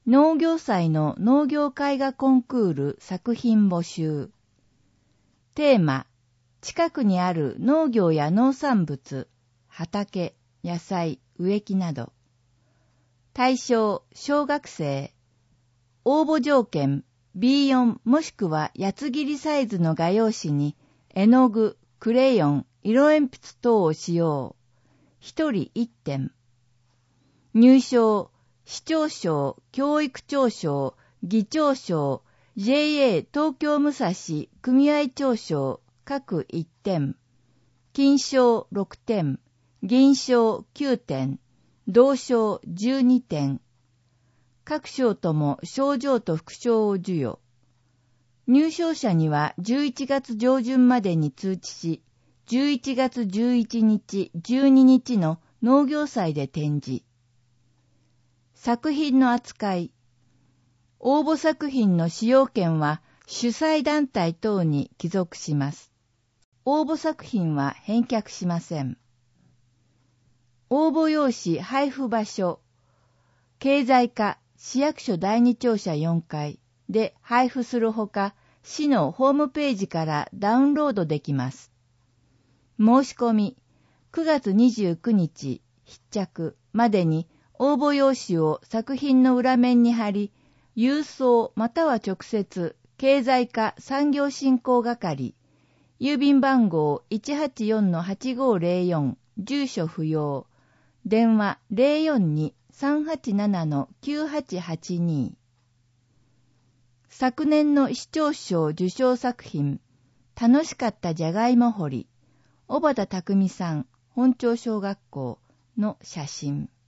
農業祭の農業絵画コンクール作品募集。テーマ、近くにある農業や農産物、畑、野菜、植木など。対象、小学生。応募条件、B4 もしくは八つ切りサイズの画用紙に絵の具、クレヨン、色鉛筆等を使用。一人一点。入賞、市長賞、教育長賞、議長賞、JA 東京武蔵組合長賞各1点。金賞6点、銀賞9点、銅賞12点。各賞とも賞状と副賞を授与。入賞者には11月上旬までに通知し、11月11日、12日の農業祭で展示。作品の扱い。応募作品の使用権は主催団体等に帰属します。応募作品は返却しません。応募用紙配布場所。経済課市役所第二庁舎4階で配布するほか、市のホームページからダウンロードできます。申し込み、9月29日必着までに応募用紙を作品の裏面に貼り、郵送または直接、経済課産業振興係、郵便番号 184-8504、住所不要、電話 042-387-9882。昨年の市長賞受賞作品、楽しかったじゃがいも掘り、小畑匠さん、本町小学校の写真。